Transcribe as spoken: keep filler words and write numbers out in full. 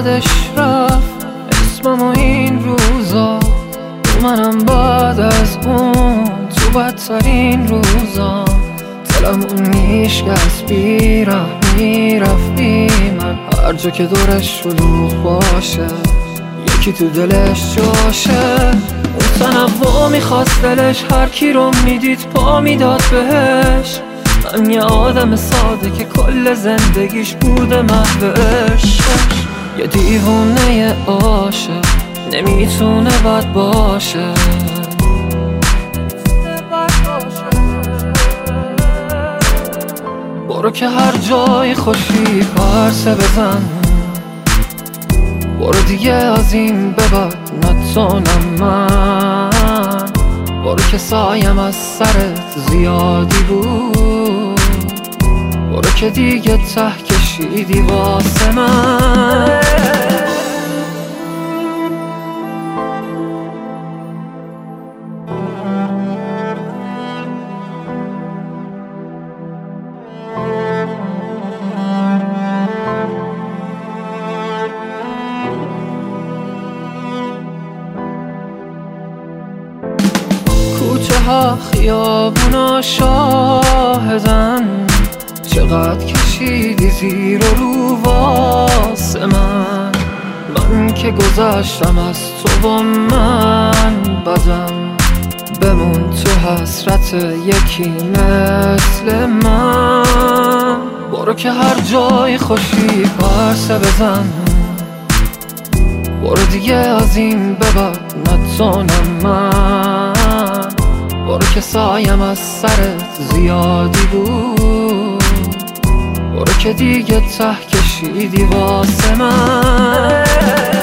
یادش رفت اسممو این روزا، منم بعد از اون تو بدترین روزا. دلمون میشکست بیره میرفت بی من، هر جا که دورش شلوغ باشه یکی تو دلش جاشه. اون تنوع میخواست دلش، هر کی رو میدید پا میداد بهش. من یه آدم ساده که کل زندگیش بوده محو عشقش. یه دیوونه عاشق نمیتونه بد باشه. برو که هر جای خوشی پرسه بزن، برو دیگه از این به بعد نتونم من. برو که سایم از سرت زیادی بود، برو که دیگه ته کشیدی واسه من. کوچه ها خیابونا شاهدن، چقدر کشیدی زیر و رو واسه من. من که گذشتم از تو و من بدم، بمون تو حسرت یکی مثل من. برو که هر جای خوشی پرسه بزن، برو دیگه از این به بعد نتونم من. برو که سایم از سرت زیادی بود، برو که دیگه ته کشیدی واسه من.